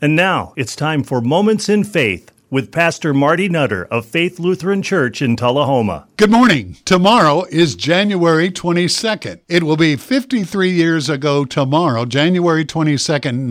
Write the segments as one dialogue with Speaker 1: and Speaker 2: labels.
Speaker 1: And now it's time for Moments in Faith with Pastor Marty Nutter of Faith Lutheran Church in Tullahoma.
Speaker 2: Good morning. Tomorrow is January 22nd. It will be 53 years ago tomorrow, January 22nd,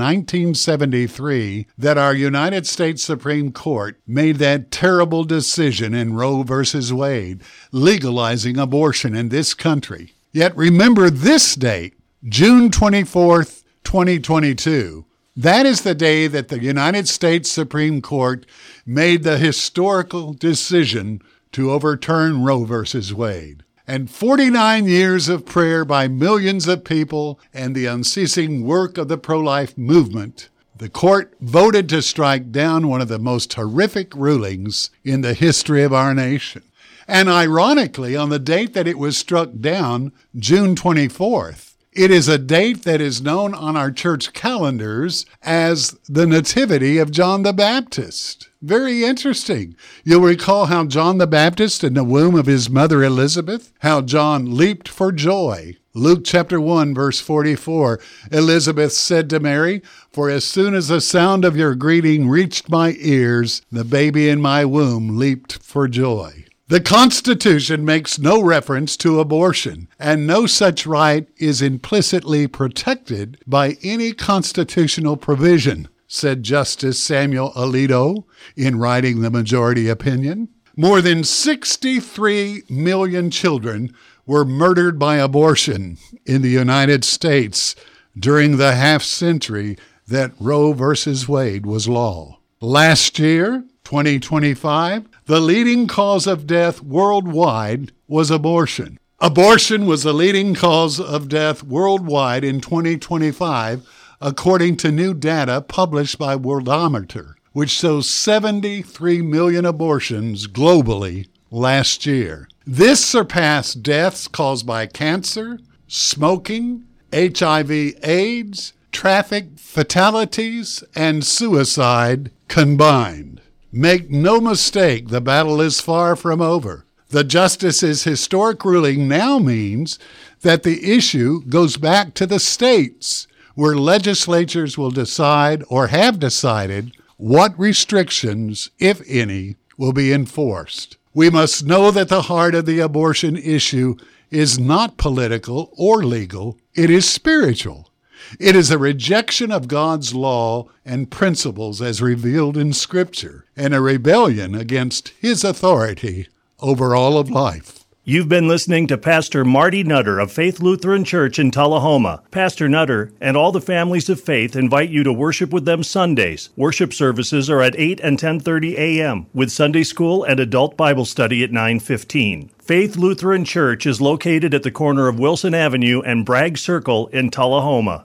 Speaker 2: 1973, that our United States Supreme Court made that terrible decision in Roe v. Wade, legalizing abortion in this country. Yet remember this date, June 24th, 2022. That is the day that the United States Supreme Court made the historical decision to overturn Roe v. Wade. And 49 years of prayer by millions of people and the unceasing work of the pro-life movement, the court voted to strike down one of the most horrific rulings in the history of our nation. And ironically, on the date that it was struck down, June 24th, it is a date that is known on our church calendars as the Nativity of John the Baptist. Very interesting. You'll recall how John the Baptist in the womb of his mother Elizabeth, how John leaped for joy. Luke chapter 1, verse 44, Elizabeth said to Mary, "For as soon as the sound of your greeting reached my ears, the baby in my womb leaped for joy." The Constitution makes no reference to abortion, and no such right is implicitly protected by any constitutional provision, said Justice Samuel Alito in writing the majority opinion. More than 63 million children were murdered by abortion in the United States during the half-century that Roe v. Wade was law. Last year, 2025, the leading cause of death worldwide was abortion. Abortion was the leading cause of death worldwide in 2025, according to new data published by Worldometer, which shows 73 million abortions globally last year. This surpassed deaths caused by cancer, smoking, HIV/AIDS, traffic fatalities, and suicide combined. Make no mistake, the battle is far from over. The justice's historic ruling now means that the issue goes back to the states, where legislatures will decide or have decided what restrictions, if any, will be enforced. We must know that the heart of the abortion issue is not political or legal, it is spiritual. It is a rejection of God's law and principles as revealed in Scripture, and a rebellion against His authority over all of life.
Speaker 1: You've been listening to Pastor Marty Nutter of Faith Lutheran Church in Tullahoma. Pastor Nutter and all the families of faith invite you to worship with them Sundays. Worship services are at 8 and 10:30 a.m., with Sunday school and adult Bible study at 9:15. Faith Lutheran Church is located at the corner of Wilson Avenue and Bragg Circle in Tullahoma.